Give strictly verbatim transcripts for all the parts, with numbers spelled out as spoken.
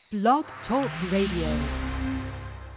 Blog Talk Radio.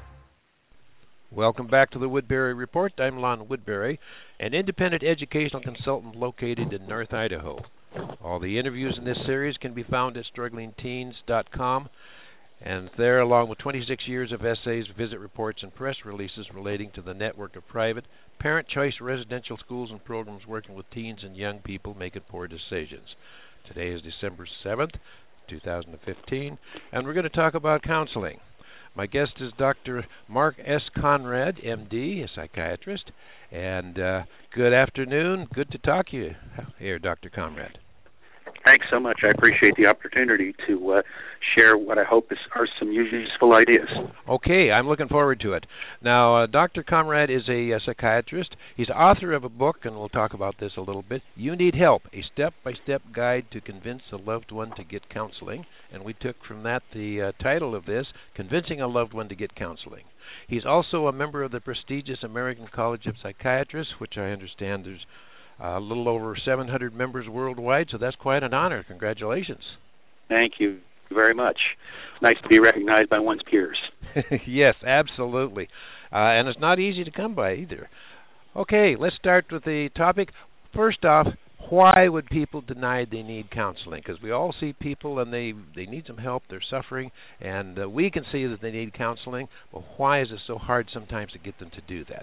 Welcome back to the Woodbury Report. I'm Lon Woodbury, an independent educational consultant located in North Idaho. All the interviews in this series can be found at struggling teens dot com, and there, along with twenty-six years of essays, visit reports, and press releases relating to the network of private, parent-choice residential schools and programs working with teens and young people making poor decisions. Today is December seventh, two thousand fifteen, and we're going to talk about counseling. My guest is Doctor Mark S. Conrad, M D, a psychiatrist, and uh, good afternoon. Good to talk to you here, Doctor Conrad. Thanks so much. I appreciate the opportunity to uh, share what I hope is, are some useful ideas. Okay, I'm looking forward to it. Now, uh, Doctor Conrad is a, a psychiatrist. He's author of a book, and we'll talk about this a little bit, You Need Help, a step-by-step guide to convince a loved one to get counseling. And we took from that the uh, title of this, Convincing a Loved One to Get Counseling. He's also a member of the prestigious American College of Psychiatrists, which I understand there's a little over seven hundred members worldwide, so that's quite an honor. Congratulations. Thank you very much. It's nice to be recognized by one's peers. Yes, absolutely. Uh, and it's not easy to come by either. Okay, let's start with the topic. First off, why would people deny they need counseling? Because we all see people and they, they need some help, they're suffering, and uh, we can see that they need counseling, but why is it so hard sometimes to get them to do that?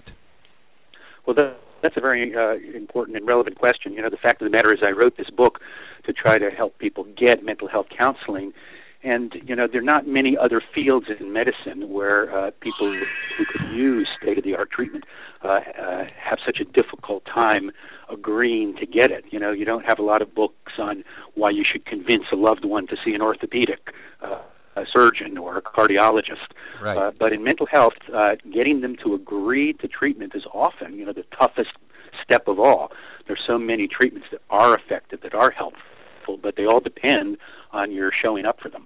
Well, that, that's a very uh, important and relevant question. You know, the fact of the matter is I wrote this book to try to help people get mental health counseling. And, you know, there are not many other fields in medicine where uh, people who could use state-of-the-art treatment uh, uh, have such a difficult time agreeing to get it. You know, you don't have a lot of books on why you should convince a loved one to see an orthopedic uh a surgeon or a cardiologist. Right. Uh, but in mental health, uh, getting them to agree to treatment is often, you know, the toughest step of all. There's so many treatments that are effective, that are helpful, but they all depend on your showing up for them.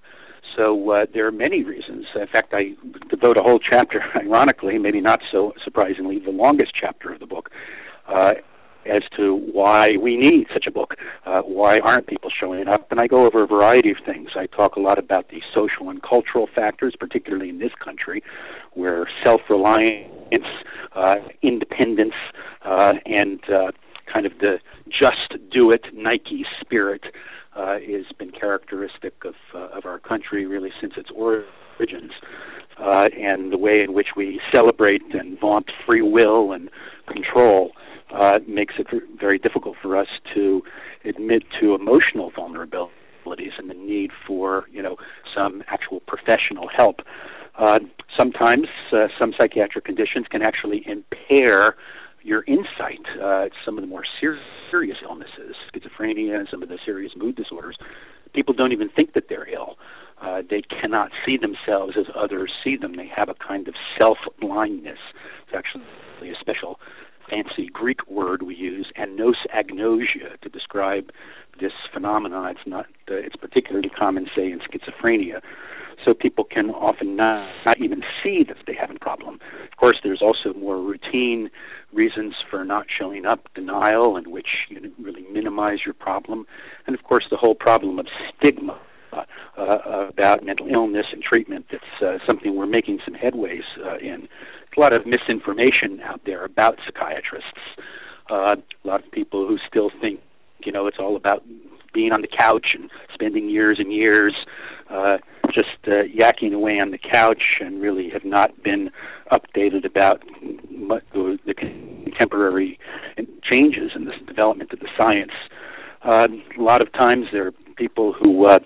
So uh, there are many reasons. In fact, I devote a whole chapter, ironically, maybe not so surprisingly, the longest chapter of the book, uh, as to why we need such a book. Uh, why aren't people showing up? And I go over a variety of things. I talk a lot about the social and cultural factors, particularly in this country, where self-reliance, uh, independence, uh, and uh, kind of the just-do-it Nike spirit uh, has been characteristic of, uh, of our country really since its origins. Uh, and the way in which we celebrate and vaunt free will and control Uh, makes it very difficult for us to admit to emotional vulnerabilities and the need for, you know, some actual professional help. Uh, sometimes uh, some psychiatric conditions can actually impair your insight. Uh, some of the more ser- serious illnesses, schizophrenia, and some of the serious mood disorders, people don't even think that they're ill. Uh, they cannot see themselves as others see them. They have a kind of self-blindness. It's actually a special fancy Greek word we use, anosagnosia, to describe this phenomenon. It's not. Uh, it's particularly common, say, in schizophrenia. So people can often not, not even see that they have a problem. Of course, there's also more routine reasons for not showing up, denial, in which you really minimize your problem, and of course the whole problem of stigma uh, uh, about mental illness and treatment. That's uh, something we're making some headways uh, in. A lot of misinformation out there about psychiatrists. Uh, a lot of people who still think, you know, it's all about being on the couch and spending years and years uh, just uh, yakking away on the couch and really have not been updated about the, the contemporary changes in the development of the science. Uh, a lot of times there are people who uh,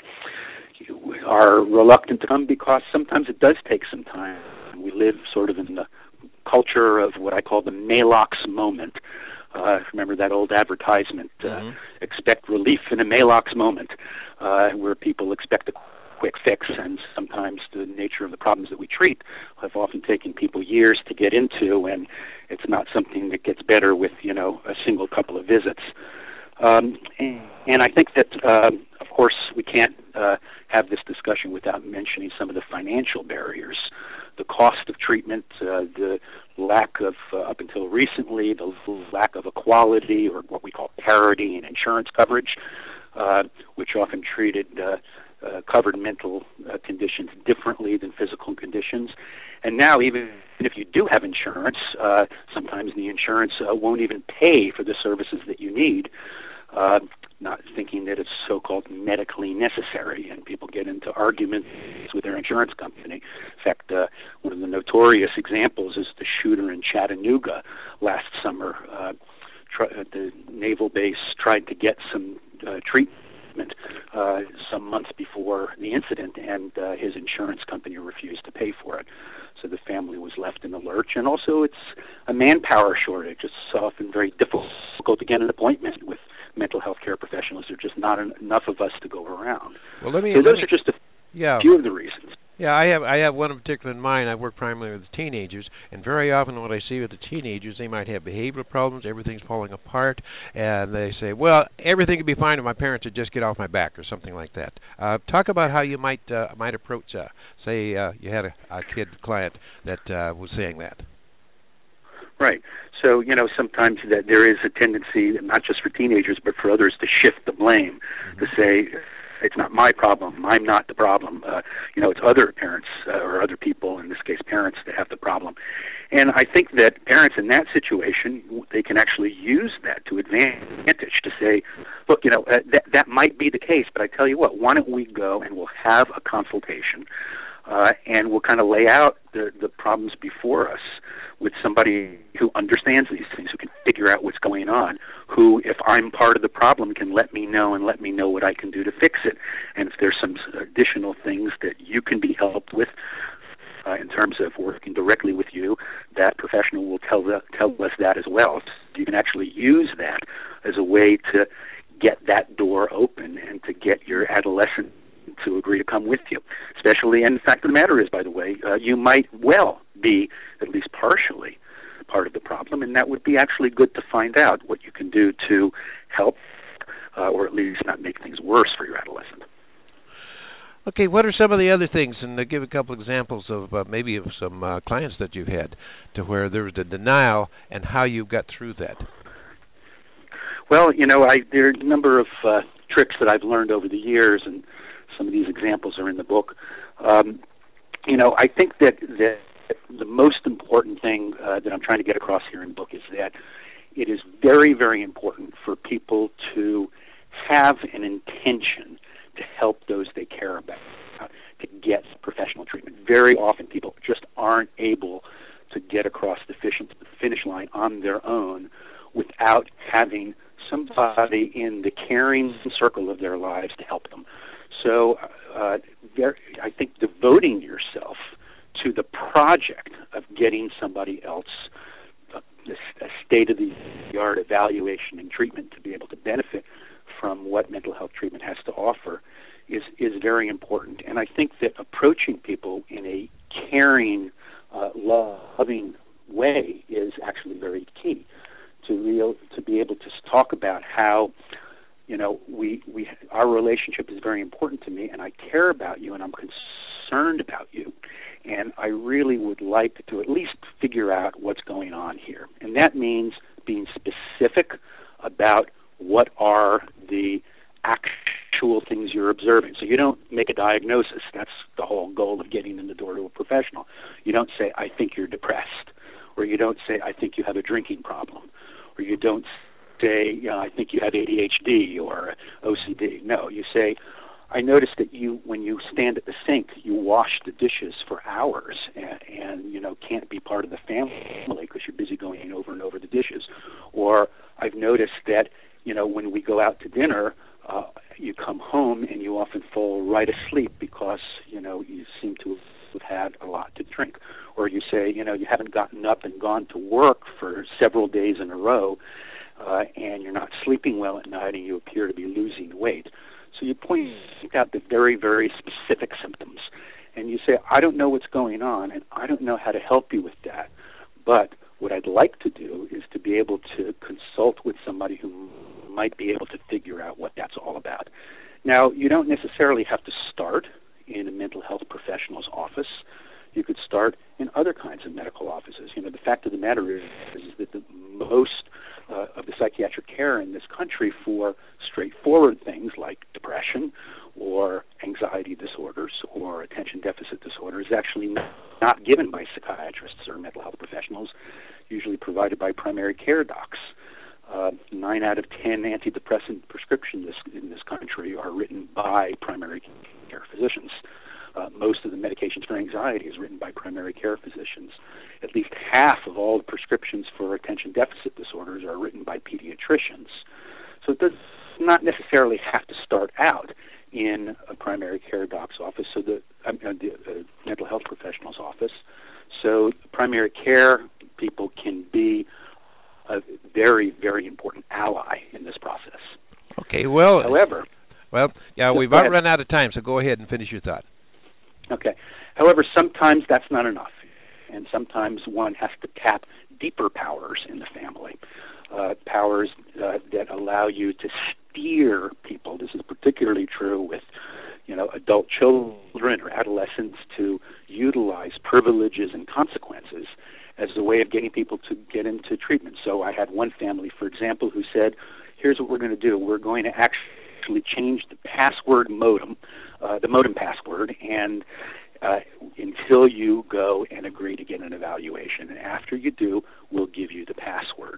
are reluctant to come because sometimes it does take some time. We live sort of in the culture of what I call the Maalox moment. Uh, remember that old advertisement, uh, mm-hmm. expect relief in a Maalox moment, uh, where people expect a quick fix, and sometimes the nature of the problems that we treat have often taken people years to get into, and it's not something that gets better with, you know, a single couple of visits. Um, and, and I think that, uh, of course, we can't uh, have this discussion without mentioning some of the financial barriers. The cost of treatment, uh, the lack of, uh, up until recently, the lack of equality or what we call parity in insurance coverage, uh, which often treated uh, uh, covered mental uh, conditions differently than physical conditions. And now, even if you do have insurance, uh, sometimes the insurance uh, won't even pay for the services that you need, uh, not thinking that it's so-called medically necessary, and people get into arguments with their insurance company. In fact, uh, one of the notorious examples is the shooter in Chattanooga last summer. Uh, try, uh, the naval base tried to get some uh, treatment uh, some months before the incident, and uh, his insurance company refused to pay for it. So the family was left in the lurch. And also it's a manpower shortage. It's often very difficult to get an appointment with mental health care professionals. There are just not en- enough of us to go around. Well, let me, so let those me, are just a yeah. few of the reasons. Yeah, I have I have one in particular in mind. I work primarily with teenagers, and very often what I see with the teenagers, they might have behavioral problems, everything's falling apart, and they say, well, everything could be fine if my parents would just get off my back or something like that. Uh, talk about how you might uh, might approach, uh, say, uh, you had a, a kid client that uh, was saying that. Right. So, you know, sometimes that there is a tendency, not just for teenagers, but for others, to shift the blame, mm-hmm. to say, it's not my problem, I'm not the problem. Uh, you know, it's other parents uh, or other people, in this case parents, that have the problem. And I think that parents in that situation, they can actually use that to advantage, to say, look, you know, uh, that, that might be the case, but I tell you what, why don't we go and we'll have a consultation, uh, and we'll kind of lay out the, the problems before us with somebody who understands these things, who can figure out what's going on, who, if I'm part of the problem, can let me know and let me know what I can do to fix it. And if there's some additional things that you can be helped with uh, in terms of working directly with you, that professional will tell, the, tell us that as well. So you can actually use that as a way to get that door open and to get your adolescent to agree to come with you. Especially, and the fact of the matter is, by the way, uh, you might well be at least partially part of the problem, and that would be actually good to find out what you can do to help uh, or at least not make things worse for your adolescent. Okay, what are some of the other things, and uh, give a couple examples of uh, maybe of some uh, clients that you've had to where there was a denial and how you got through that? Well, you know, I, there are a number of uh, tricks that I've learned over the years, and some of these examples are in the book. Um, you know, I think that, that the most important thing uh, that I'm trying to get across here in the book is that it is very, very important for people to have an intention to help those they care about, to get professional treatment. Very often people just aren't able to get across the finish line on their own without having somebody in the caring circle of their lives to help them. So uh, there, I think devoting yourself to the project of getting somebody else a, a state-of-the-art evaluation and treatment to be able to benefit from what mental health treatment has to offer is, is very important. And I think that approaching people in a caring, uh, loving way is actually very key to real to be able to talk about how, you know, we we our relationship is very important to me, and I care about you, and I'm concerned about you, and I really would like to at least figure out what's going on here. And that means being specific about what are the actual things you're observing. So you don't make a diagnosis. That's the whole goal of getting in the door to a professional. You don't say, I think you're depressed, or you don't say, I think you have a drinking problem, or you don't say, you know, I think you have A D H D or O C D. No, you say, I noticed that you, when you stand at the sink, you wash the dishes for hours and, and you know, can't be part of the family because you're busy going over and over the dishes. Or I've noticed that, you know, when we go out to dinner, uh, you come home and you often fall right asleep because, you know, you seem to have had a lot to drink. Or you say, you know, you haven't gotten up and gone to work for several days in a row, uh, and you're not sleeping well at night, and you appear to be losing weight. So you point out the very, very specific symptoms, and you say, I don't know what's going on, and I don't know how to help you with that, but what I'd like to do is to be able to consult with somebody who might be able to figure out what that's all about. Now, you don't necessarily have to start in a mental health professional's office. You could start in other kinds of medical offices. You know, the fact of the matter is, is that the most uh, of the psychiatric care in this country for straightforward things like depression or anxiety not given by psychiatrists or mental health professionals, usually provided by primary care docs. Uh, nine out of ten antidepressant prescriptions in this country are written by primary care physicians. Uh, most of the medications for anxiety is written by primary care physicians. At least half of all the prescriptions for attention deficit disorders are written by pediatricians. So it does not necessarily have to start out in a primary care doc's office, so the, uh, the uh, mental health professional's office. So primary care people can be a very, very important ally in this process. Okay, well, however, well, yeah, we've about run out of time, so go ahead and finish your thought. Okay. However, sometimes that's not enough, and sometimes one has to tap deeper powers in the family, uh, powers uh, that allow you to steer people. This is particularly true with, you know, adult children or adolescents, to utilize privileges and consequences as a way of getting people to get into treatment. So I had one family, for example, who said, here's what we're going to do. We're going to actually change the password modem, uh, the modem password, and uh, until you go and agree to get an evaluation. And after you do, we'll give you the password.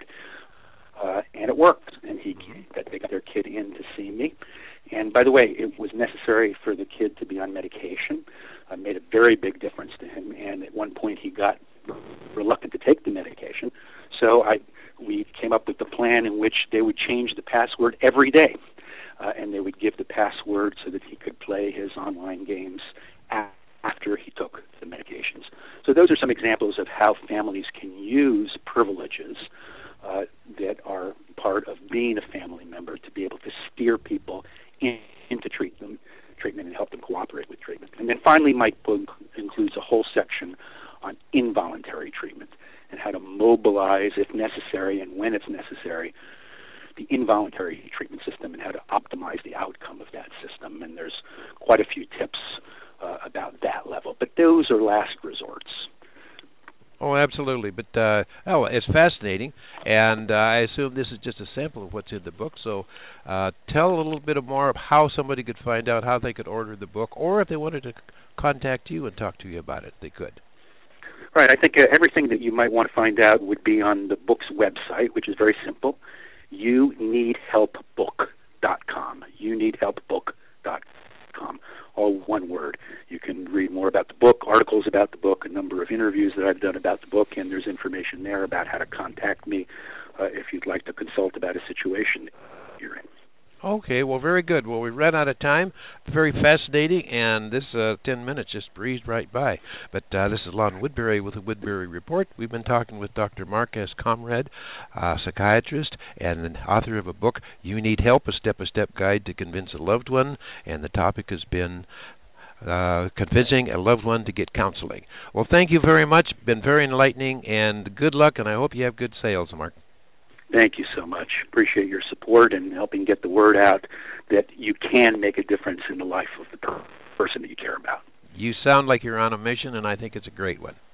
Uh, and it worked. And he they got their kid in to see me. And by the way, it was necessary for the kid to be on medication. It made a very big difference to him. And at one point, he got reluctant to take the medication. So I we came up with the plan in which they would change the password every day. Uh, and they would give the password so that he could play his online games a- after he took the medications. So those are some examples of how families can use privileges uh, that are part of being a family member to be able to steer people in, into treatment, treatment and help them cooperate with treatment. And then finally, my book includes a whole section on involuntary treatment and how to mobilize, if necessary and when it's necessary, the involuntary treatment system and how to optimize the outcome of that system. And there's quite a few tips uh, about that level. But those are last resorts. Oh, absolutely. But, uh, oh, it's fascinating. And uh, I assume this is just a sample of what's in the book. So uh, tell a little bit more of how somebody could find out, how they could order the book, or if they wanted to contact you and talk to you about it, they could. Right. I think uh, everything that you might want to find out would be on the book's website, which is very simple, you need help book dot com. you need help book dot com. All one word. You can read more about the book, articles about the book, a number of interviews that I've done about the book, and there's information there about how to contact me uh, if you'd like to consult about a situation you're in. Okay, well, very good. Well, we ran out of time. Very fascinating, and this uh, ten minutes just breezed right by. But uh, this is Lon Woodbury with the Woodbury Report. We've been talking with Doctor Mark S. Comrade, uh, psychiatrist, and an author of a book, You Need Help, A Step-by-Step Guide to Convince a Loved One, and the topic has been uh, convincing a loved one to get counseling. Well, thank you very much. Been very enlightening, and good luck, and I hope you have good sales, Mark. Thank you so much. Appreciate your support and helping get the word out that you can make a difference in the life of the per- person that you care about. You sound like you're on a mission, and I think it's a great one.